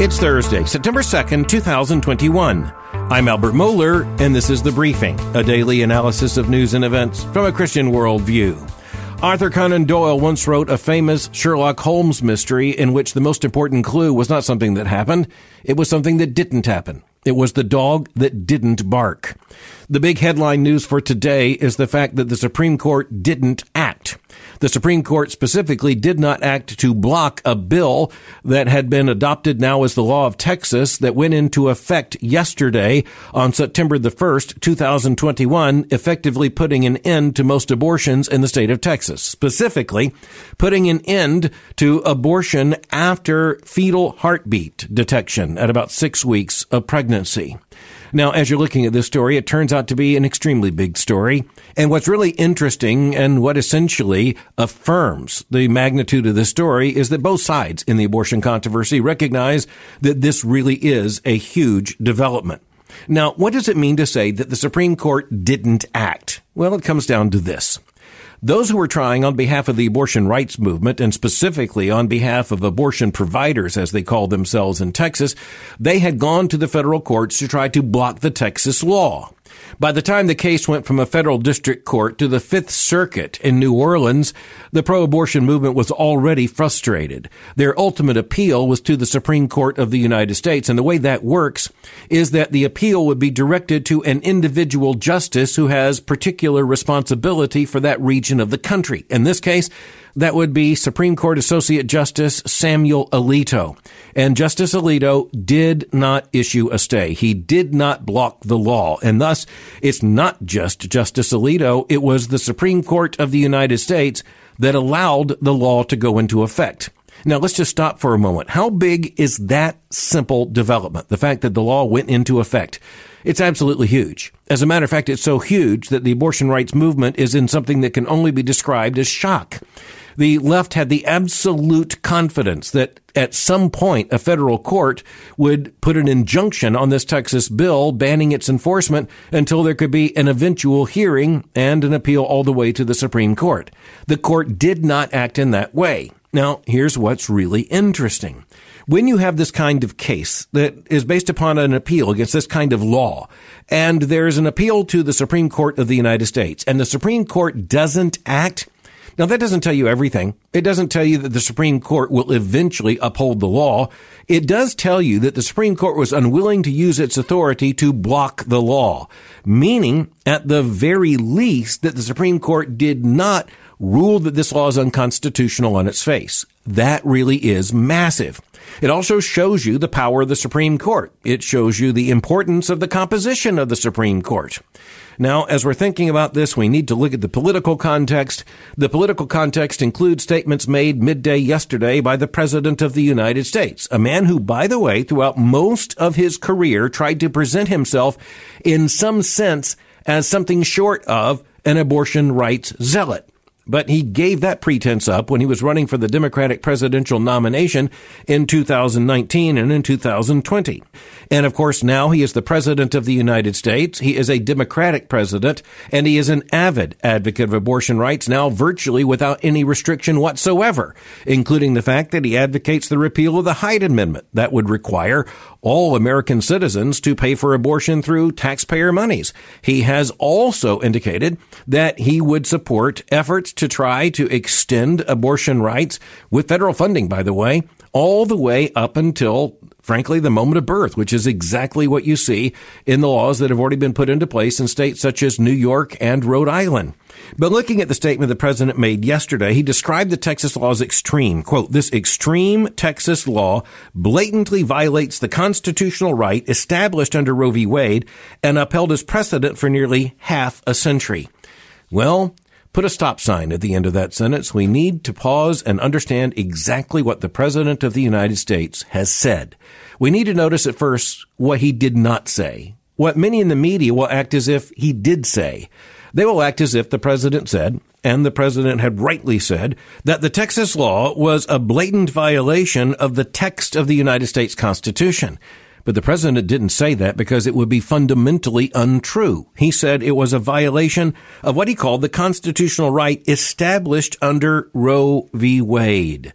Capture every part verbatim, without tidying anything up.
It's Thursday, September second, twenty twenty-one. I'm Albert Mohler, and this is The Briefing, a daily analysis of news and events from a Christian worldview. Arthur Conan Doyle once wrote a famous Sherlock Holmes mystery in which the most important clue was not something that happened, it was something that didn't happen. It was the dog that didn't bark. The big headline news for today is the fact that the Supreme Court didn't act. The Supreme Court specifically did not act to block a bill that had been adopted now as the law of Texas that went into effect yesterday on September the first, twenty twenty-one, effectively putting an end to most abortions in the state of Texas. Specifically, putting an end to abortion after fetal heartbeat detection at about six weeks of pregnancy. Now, as you're looking at this story, it turns out to be an extremely big story. And what's really interesting and what essentially affirms the magnitude of the story is that both sides in the abortion controversy recognize that this really is a huge development. Now, what does it mean to say that the Supreme Court didn't act? Well, it comes down to this. Those who were trying on behalf of the abortion rights movement, and specifically on behalf of abortion providers, as they call themselves in Texas, they had gone to the federal courts to try to block the Texas law. By the time the case went from a federal district court to the Fifth Circuit in New Orleans, the pro-abortion movement was already frustrated. Their ultimate appeal was to the Supreme Court of the United States, and the way that works is that the appeal would be directed to an individual justice who has particular responsibility for that region of the country. In this case, that would be Supreme Court Associate Justice Samuel Alito. And Justice Alito did not issue a stay. He did not block the law. And thus, it's not just Justice Alito. It was the Supreme Court of the United States that allowed the law to go into effect. Now, let's just stop for a moment. How big is that simple development? The fact that the law went into effect. It's absolutely huge. As a matter of fact, it's so huge that the abortion rights movement is in something that can only be described as shock. The left had the absolute confidence that at some point a federal court would put an injunction on this Texas bill banning its enforcement until there could be an eventual hearing and an appeal all the way to the Supreme Court. The court did not act in that way. Now, here's what's really interesting. When you have this kind of case that is based upon an appeal against this kind of law, and there's an appeal to the Supreme Court of the United States, and the Supreme Court doesn't act, now, that doesn't tell you everything. It doesn't tell you that the Supreme Court will eventually uphold the law. It does tell you that the Supreme Court was unwilling to use its authority to block the law, meaning, at the very least, that the Supreme Court did not rule that this law is unconstitutional on its face. That really is massive. It also shows you the power of the Supreme Court. It shows you the importance of the composition of the Supreme Court. Now, as we're thinking about this, we need to look at the political context. The political context includes statements made midday yesterday by the President of the United States, a man who, by the way, throughout most of his career tried to present himself in some sense as something short of an abortion rights zealot. But he gave that pretense up when he was running for the Democratic presidential nomination in two thousand nineteen and in two thousand twenty. And of course, now he is the president of the United States. He is a Democratic president, and he is an avid advocate of abortion rights, now virtually without any restriction whatsoever, including the fact that he advocates the repeal of the Hyde Amendment that would require all American citizens to pay for abortion through taxpayer monies. He has also indicated that he would support efforts to try to extend abortion rights with federal funding, by the way, all the way up until, frankly, the moment of birth, which is exactly what you see in the laws that have already been put into place in states such as New York and Rhode Island. But looking at the statement the president made yesterday, he described the Texas law as extreme. Quote, "This extreme Texas law blatantly violates the constitutional right established under Roe v. Wade and upheld as precedent for nearly half a century." Well, put a stop sign at the end of that sentence. We need to pause and understand exactly what the President of the United States has said. We need to notice at first what he did not say, what many in the media will act as if he did say. They will act as if the president said, and the president had rightly said, that the Texas law was a blatant violation of the text of the United States Constitution. But the president didn't say that because it would be fundamentally untrue. He said it was a violation of what he called the constitutional right established under Roe v. Wade.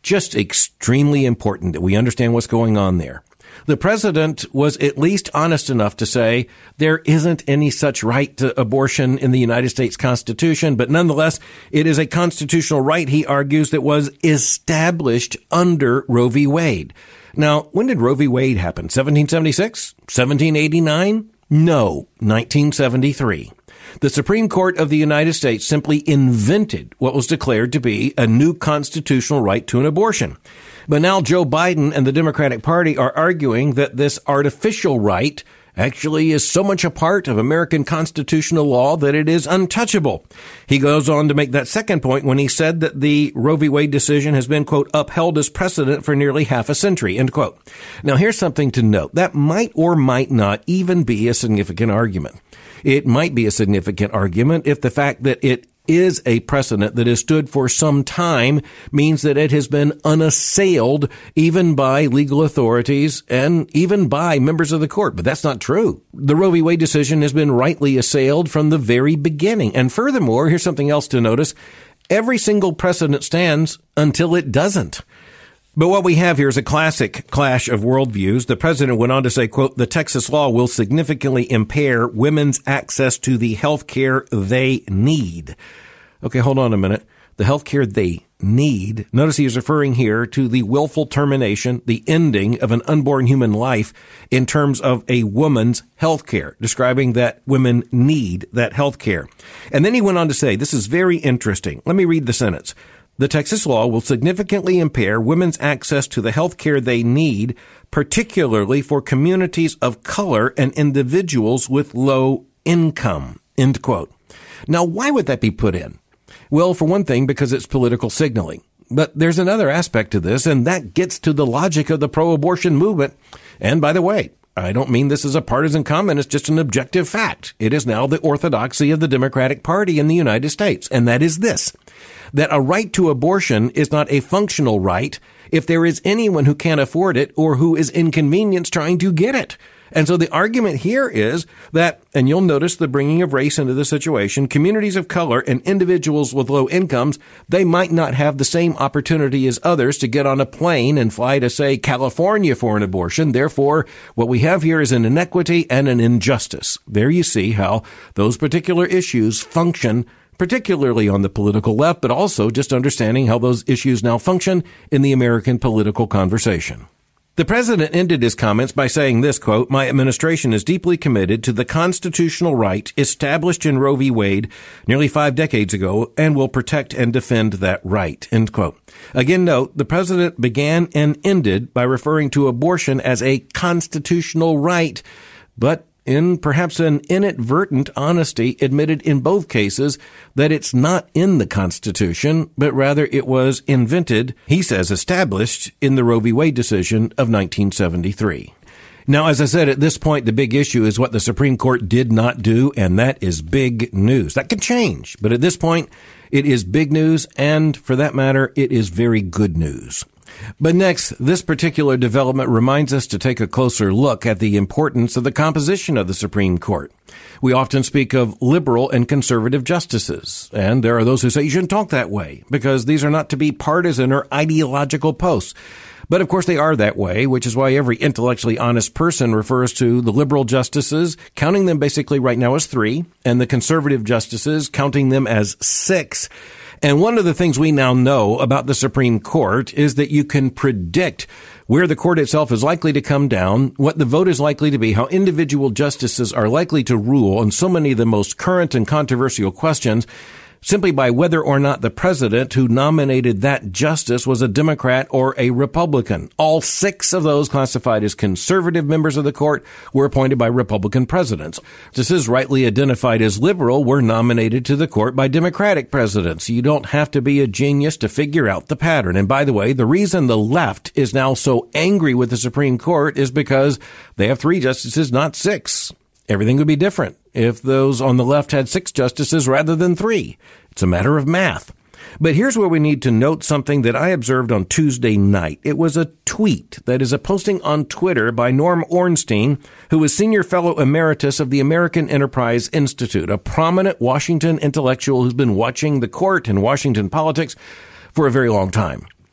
just extremely important that we understand what's going on there. The president was at least honest enough to say there isn't any such right to abortion in the United States Constitution, but nonetheless, it is a constitutional right, he argues, that was established under Roe v. Wade. Now, when did Roe v. Wade happen? seventeen seventy-six? seventeen eighty-nine? No, nineteen seventy-three. The Supreme Court of the United States simply invented what was declared to be a new constitutional right to an abortion. But now Joe Biden and the Democratic Party are arguing that this artificial right actually is so much a part of American constitutional law that it is untouchable. He goes on to make that second point when he said that the Roe v. Wade decision has been, quote, upheld as precedent for nearly half a century, end quote. Now, here's something to note. That might or might not even be a significant argument. It might be a significant argument if the fact that it is a precedent that has stood for some time means that it has been unassailed even by legal authorities and even by members of the court. But that's not true. The Roe v. Wade decision has been rightly assailed from the very beginning. And furthermore, here's something else to notice. Every single precedent stands until it doesn't. But what we have here is a classic clash of worldviews. The president went on to say, quote, the Texas law will significantly impair women's access to the health care they need. Okay, hold on a minute. The health care they need. Notice he is referring here to the willful termination, the ending of an unborn human life in terms of a woman's health care, describing that women need that health care. And then he went on to say, this is very interesting. Let me read the sentence. The Texas law will significantly impair women's access to the health care they need, particularly for communities of color and individuals with low income, end quote. Now, why would that be put in? Well, for one thing, because it's political signaling. But there's another aspect to this, and that gets to the logic of the pro-abortion movement. And by the way, I don't mean this as a partisan comment. It's just an objective fact. It is now the orthodoxy of the Democratic Party in the United States, and that is this, that a right to abortion is not a functional right if there is anyone who can't afford it or who is inconvenienced trying to get it. And so the argument here is that, and you'll notice the bringing of race into the situation, communities of color and individuals with low incomes, they might not have the same opportunity as others to get on a plane and fly to, say, California for an abortion. Therefore, what we have here is an inequity and an injustice. There you see how those particular issues function, particularly on the political left, but also just understanding how those issues now function in the American political conversation. The president ended his comments by saying this, quote, my administration is deeply committed to the constitutional right established in Roe v. Wade nearly five decades ago and will protect and defend that right, end quote. Again, note, the president began and ended by referring to abortion as a constitutional right, but in perhaps an inadvertent honesty, admitted in both cases that it's not in the Constitution, but rather it was invented, he says established, in the Roe v. Wade decision of nineteen seventy-three. Now, as I said, at this point, the big issue is what the Supreme Court did not do, and that is big news. That could change, but at this point, it is big news, and for that matter, it is very good news. But next, this particular development reminds us to take a closer look at the importance of the composition of the Supreme Court. We often speak of liberal and conservative justices, and there are those who say you shouldn't talk that way because these are not to be partisan or ideological posts. But of course they are that way, which is why every intellectually honest person refers to the liberal justices, counting them basically right now as three, and the conservative justices, counting them as six. And one of the things we now know about the Supreme Court is that you can predict where the court itself is likely to come down, what the vote is likely to be, how individual justices are likely to rule on so many of the most current and controversial questions, simply by whether or not the president who nominated that justice was a Democrat or a Republican. All six of those classified as conservative members of the court were appointed by Republican presidents. Justices rightly identified as liberal were nominated to the court by Democratic presidents. You don't have to be a genius to figure out the pattern. And by the way, the reason the left is now so angry with the Supreme Court is because they have three justices, not six. Everything would be different if those on the left had six justices rather than three. It's a matter of math. But here's where we need to note something that I observed on Tuesday night. It was a tweet, that is a posting on Twitter by Norm Ornstein, who is Senior Fellow Emeritus of the American Enterprise Institute, a prominent Washington intellectual who's been watching the court and Washington politics for a very long time.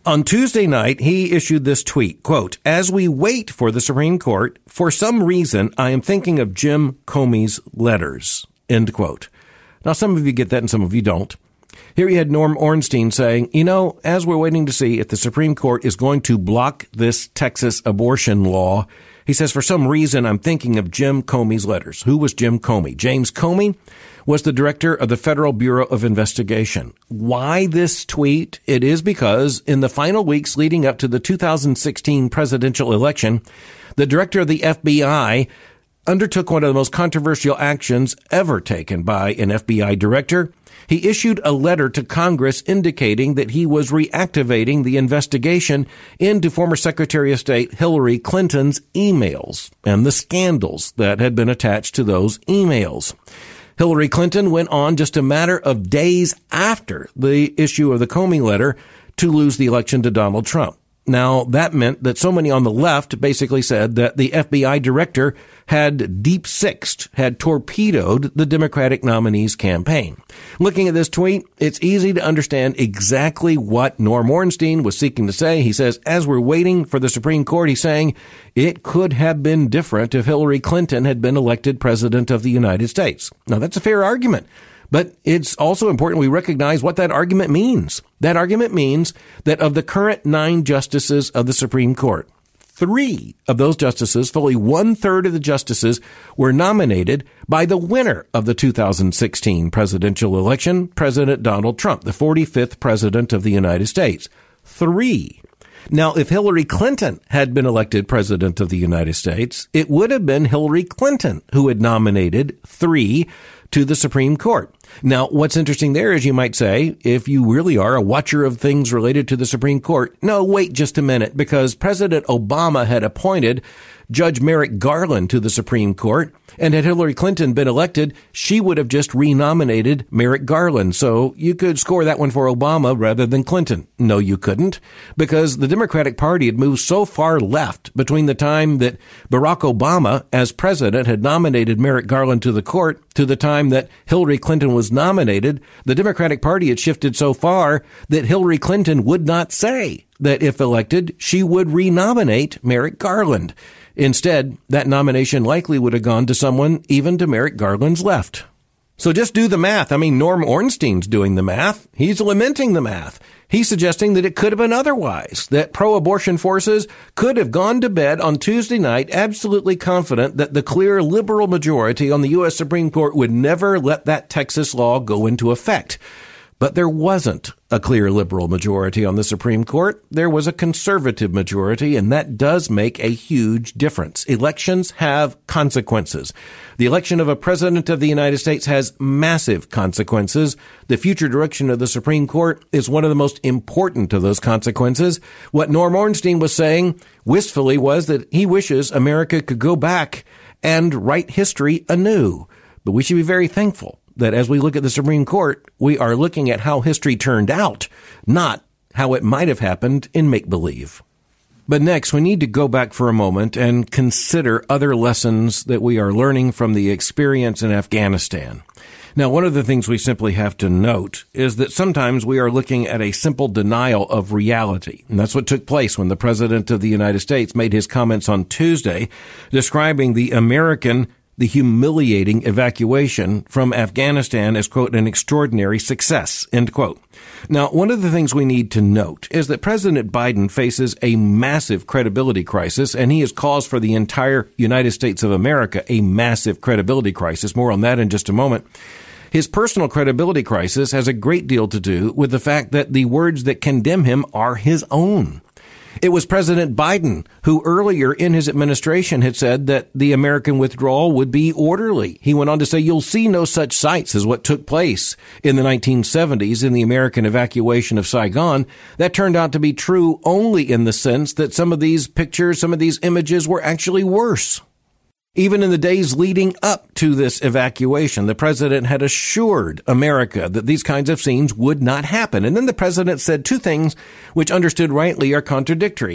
On Tuesday night, he issued this tweet, quote, "As we wait for the Supreme Court, for some reason, I am thinking of Jim Comey's letters," end quote. Now, some of you get that and some of you don't. Here you had Norm Ornstein saying, you know, as we're waiting to see if the Supreme Court is going to block this Texas abortion law, he says, for some reason, I'm thinking of Jim Comey's letters. Who was Jim Comey? James Comey was the director of the Federal Bureau of Investigation. Why this tweet? It is because in the final weeks leading up to the two thousand sixteen presidential election, the director of the F B I undertook one of the most controversial actions ever taken by an F B I director. He issued a letter to Congress indicating that he was reactivating the investigation into former Secretary of State Hillary Clinton's emails and the scandals that had been attached to those emails. Hillary Clinton went on just a matter of days after the issue of the Comey letter to lose the election to Donald Trump. Now, that meant that so many on the left basically said that the F B I director had deep-sixed, had torpedoed the Democratic nominee's campaign. Looking at this tweet, it's easy to understand exactly what Norm Ornstein was seeking to say. He says, as we're waiting for the Supreme Court, he's saying it could have been different if Hillary Clinton had been elected president of the United States. Now, that's a fair argument. But it's also important we recognize what that argument means. That argument means that of the current nine justices of the Supreme Court, three of those justices, fully one-third of the justices, were nominated by the winner of the two thousand sixteen presidential election, President Donald Trump, the forty-fifth president of the United States. Three. Now, if Hillary Clinton had been elected president of the United States, it would have been Hillary Clinton who had nominated three to the Supreme Court. Now, what's interesting there is you might say, if you really are a watcher of things related to the Supreme Court, no, wait just a minute, because President Obama had appointed Judge Merrick Garland to the Supreme Court, and had Hillary Clinton been elected, she would have just renominated Merrick Garland. So you could score that one for Obama rather than Clinton. No, you couldn't, because the Democratic Party had moved so far left between the time that Barack Obama, as president, had nominated Merrick Garland to the court to the time that Hillary Clinton was nominated. The Democratic Party had shifted so far that Hillary Clinton would not say that if elected, she would renominate Merrick Garland. Instead, that nomination likely would have gone to someone even to Merrick Garland's left. So just do the math. I mean, Norm Ornstein's doing the math. He's lamenting the math. He's suggesting that it could have been otherwise, that pro-abortion forces could have gone to bed on Tuesday night absolutely confident that the clear liberal majority on the U S Supreme Court would never let that Texas law go into effect. But there wasn't a clear liberal majority on the Supreme Court. There was a conservative majority, and that does make a huge difference. Elections have consequences. The election of a president of the United States has massive consequences. The future direction of the Supreme Court is one of the most important of those consequences. What Norm Ornstein was saying wistfully was that he wishes America could go back and write history anew. But we should be very thankful that as we look at the Supreme Court, we are looking at how history turned out, not how it might have happened in make-believe. But next, we need to go back for a moment and consider other lessons that we are learning from the experience in Afghanistan. Now, one of the things we simply have to note is that sometimes we are looking at a simple denial of reality. And that's what took place when the President of the United States made his comments on Tuesday describing the American the humiliating evacuation from Afghanistan as, quote, an extraordinary success, end quote. Now, one of the things we need to note is that President Biden faces a massive credibility crisis, and he has caused for the entire United States of America a massive credibility crisis. More on that in just a moment. His personal credibility crisis has a great deal to do with the fact that the words that condemn him are his own. It was President Biden who earlier in his administration had said that the American withdrawal would be orderly. He went on to say, you'll see no such sights as what took place in the nineteen seventies in the American evacuation of Saigon. That turned out to be true only in the sense that some of these pictures, some of these images were actually worse. Even in the days leading up to this evacuation, the president had assured America that these kinds of scenes would not happen. And then the president said two things which, understood rightly, are contradictory.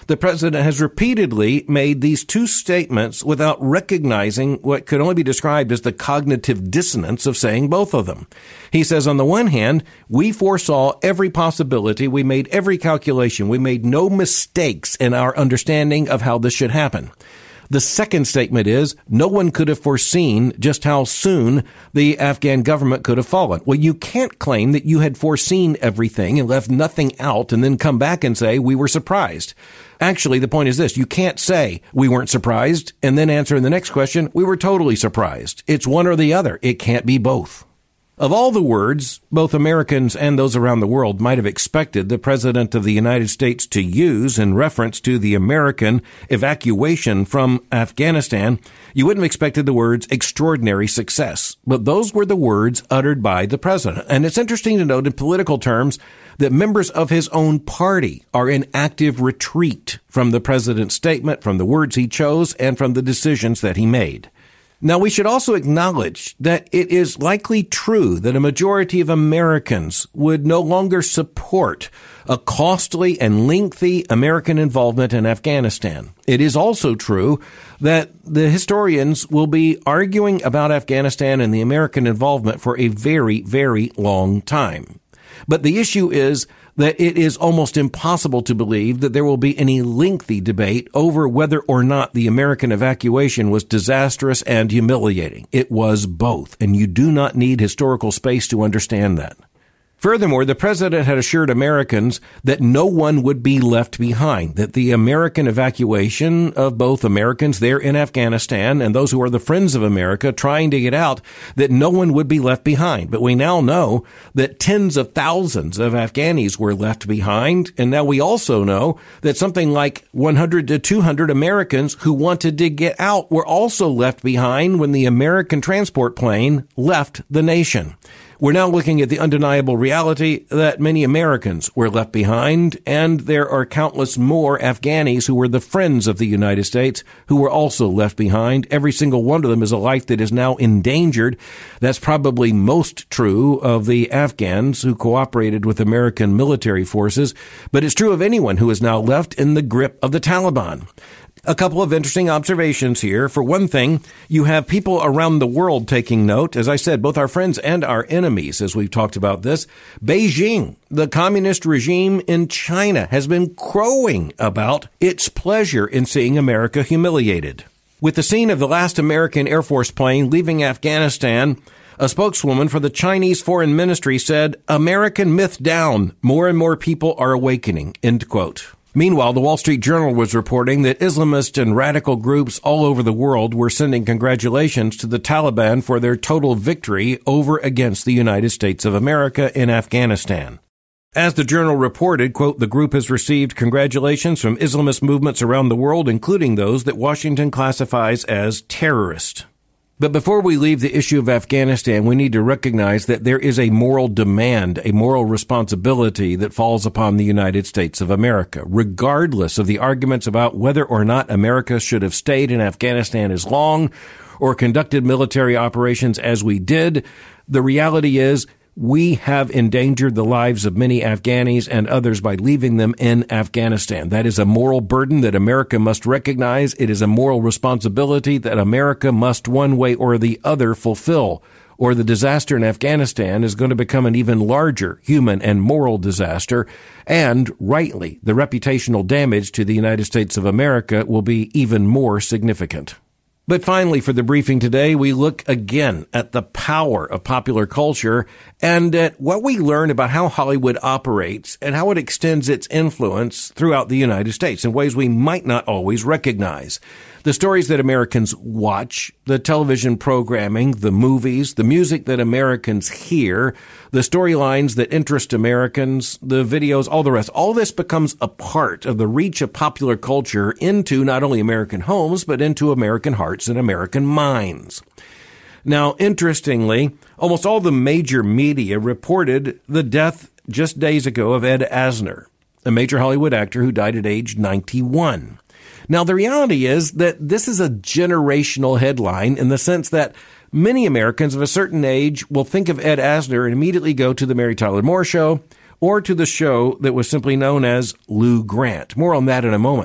The president has repeatedly made these two statements without recognizing what could only be described as the cognitive dissonance of saying both of them. He says, on the one hand, we foresaw every possibility. We made every calculation. We made no mistakes in our understanding of how this should happen. The second statement is, no one could have foreseen just how soon the Afghan government could have fallen. Well, you can't claim that you had foreseen everything and left nothing out and then come back and say, we were surprised. Actually, the point is this, you can't say we weren't surprised and then answer in the next question, we were totally surprised. It's one or the other. It can't be both. Of all the words both Americans and those around the world might have expected the President of the United States to use in reference to the American evacuation from Afghanistan, you wouldn't have expected the words extraordinary success. But those were the words uttered by the President. And it's interesting to note in political terms that members of his own party are in active retreat from the President's statement, from the words he chose, and from the decisions that he made. Now, we should also acknowledge that it is likely true that a majority of Americans would no longer support a costly and lengthy American involvement in Afghanistan. It is also true that the historians will be arguing about Afghanistan and the American involvement for a very, very long time. But the issue is that it is almost impossible to believe that there will be any lengthy debate over whether or not the American evacuation was disastrous and humiliating. It was both, and you do not need historical space to understand that. Furthermore, the president had assured Americans that no one would be left behind, that the American evacuation of both Americans there in Afghanistan and those who are the friends of America trying to get out, that no one would be left behind. But we now know that tens of thousands of Afghanis were left behind. And now we also know that something like one hundred to two hundred Americans who wanted to get out were also left behind when the American transport plane left the nation. We're now looking at the undeniable reality that many Americans were left behind, and there are countless more Afghanis who were the friends of the United States who were also left behind. Every single one of them is a life that is now endangered. That's probably most true of the Afghans who cooperated with American military forces, but it's true of anyone who is now left in the grip of the Taliban. A couple of interesting observations here. For one thing, you have people around the world taking note. As I said, both our friends and our enemies, as we've talked about this. Beijing, the communist regime in China, has been crowing about its pleasure in seeing America humiliated. With the scene of the last American Air Force plane leaving Afghanistan, a spokeswoman for the Chinese Foreign Ministry said, "American myth down. More and more people are awakening," end quote. Meanwhile, the Wall Street Journal was reporting that Islamist and radical groups all over the world were sending congratulations to the Taliban for their total victory over against the United States of America in Afghanistan. As the Journal reported, quote, the group has received congratulations from Islamist movements around the world, including those that Washington classifies as terrorist. But before we leave the issue of Afghanistan, we need to recognize that there is a moral demand, a moral responsibility that falls upon the United States of America, regardless of the arguments about whether or not America should have stayed in Afghanistan as long or conducted military operations as we did. The reality is we have endangered the lives of many Afghanis and others by leaving them in Afghanistan. That is a moral burden that America must recognize. It is a moral responsibility that America must one way or the other fulfill, or the disaster in Afghanistan is going to become an even larger human and moral disaster. And rightly, the reputational damage to the United States of America will be even more significant. But finally, for the briefing today, we look again at the power of popular culture and at what we learn about how Hollywood operates and how it extends its influence throughout the United States in ways we might not always recognize. The stories that Americans watch, the television programming, the movies, the music that Americans hear, the storylines that interest Americans, the videos, all the rest, all this becomes a part of the reach of popular culture into not only American homes, but into American hearts and American minds. Now, interestingly, almost all the major media reported the death just days ago of Ed Asner, a major Hollywood actor who died at age ninety-one. Now, the reality is that this is a generational headline in the sense that many Americans of a certain age will think of Ed Asner and immediately go to the Mary Tyler Moore Show or to the show that was simply known as Lou Grant. More on that in a moment.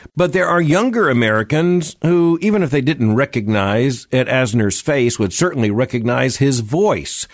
But there are younger Americans who, even if they didn't recognize Ed Asner's face, would certainly recognize his voice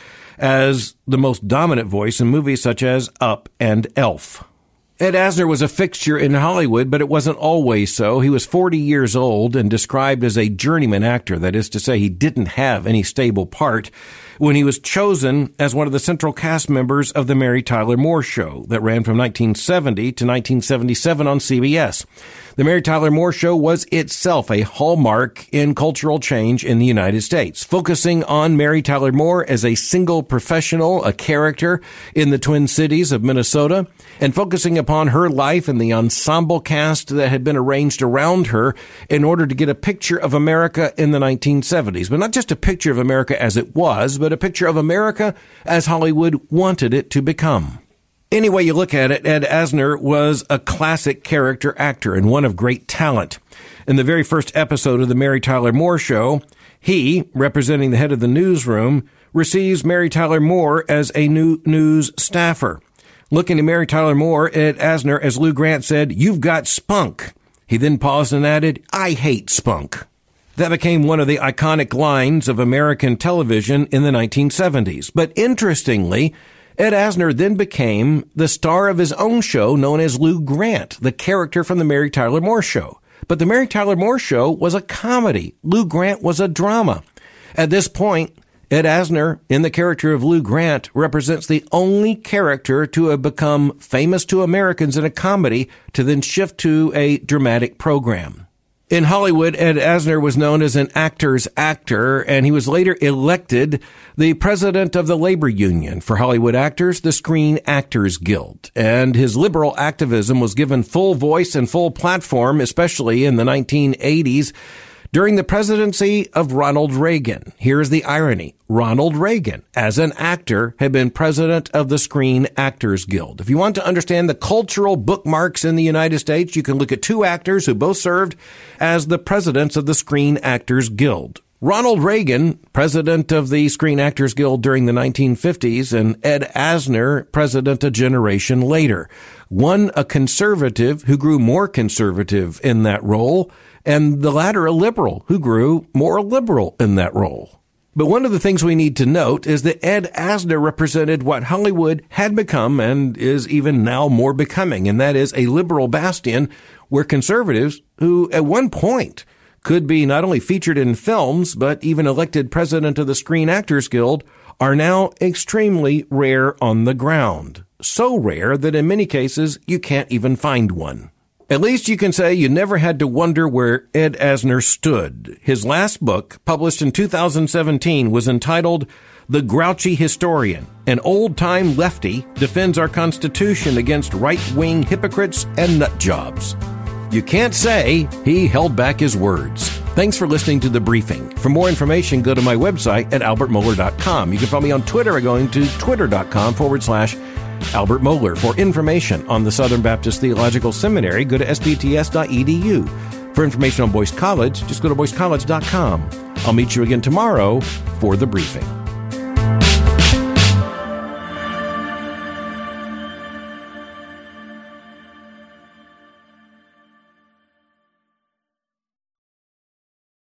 as the most dominant voice in movies such as Up and Elf. Ed Asner was a fixture in Hollywood, but it wasn't always so. He was forty years old and described as a journeyman actor. That is to say, he didn't have any stable part when he was chosen as one of the central cast members of the Mary Tyler Moore Show that ran from nineteen seventy to nineteen seventy-seven on C B S. The Mary Tyler Moore Show was itself a hallmark in cultural change in the United States, focusing on Mary Tyler Moore as a single professional, a character in the Twin Cities of Minnesota, and focusing upon her life and the ensemble cast that had been arranged around her in order to get a picture of America in the nineteen seventies. But not just a picture of America as it was, but a picture of America as Hollywood wanted it to become. Any way you look at it, Ed Asner was a classic character actor and one of great talent. In the very first episode of the Mary Tyler Moore Show, he, representing the head of the newsroom, receives Mary Tyler Moore as a new news staffer. Looking to Mary Tyler Moore, Ed Asner, as Lou Grant said, "You've got spunk." He then paused and added, "I hate spunk." That became one of the iconic lines of American television in the nineteen seventies. But interestingly, Ed Asner then became the star of his own show known as Lou Grant, the character from the Mary Tyler Moore Show. But the Mary Tyler Moore Show was a comedy. Lou Grant was a drama. At this point, Ed Asner, in the character of Lou Grant, represents the only character to have become famous to Americans in a comedy to then shift to a dramatic program. In Hollywood, Ed Asner was known as an actor's actor, and he was later elected the president of the labor union for Hollywood actors, the Screen Actors Guild. And his liberal activism was given full voice and full platform, especially in the nineteen eighties, during the presidency of Ronald Reagan. Here's the irony. Ronald Reagan, as an actor, had been president of the Screen Actors Guild. If you want to understand the cultural bookmarks in the United States, you can look at two actors who both served as the presidents of the Screen Actors Guild. Ronald Reagan, president of the Screen Actors Guild during the nineteen fifties, and Ed Asner, president a generation later. One a conservative who grew more conservative in that role, and the latter a liberal who grew more liberal in that role. But one of the things we need to note is that Ed Asner represented what Hollywood had become and is even now more becoming, and that is a liberal bastion where conservatives, who at one point could be not only featured in films, but even elected president of the Screen Actors Guild, are now extremely rare on the ground. So rare that in many cases you can't even find one. At least you can say you never had to wonder where Ed Asner stood. His last book, published in two thousand seventeen, was entitled The Grouchy Historian. An old-time lefty defends our Constitution against right-wing hypocrites and nut jobs. You can't say he held back his words. Thanks for listening to The Briefing. For more information, go to my website at albert mohler dot com. You can follow me on Twitter by going to twitter.com forward slash Albert Mohler. For information on the Southern Baptist Theological Seminary, go to s b t s dot e d u. For information on Boyce College, just go to boyce college dot com. I'll meet you again tomorrow for The Briefing.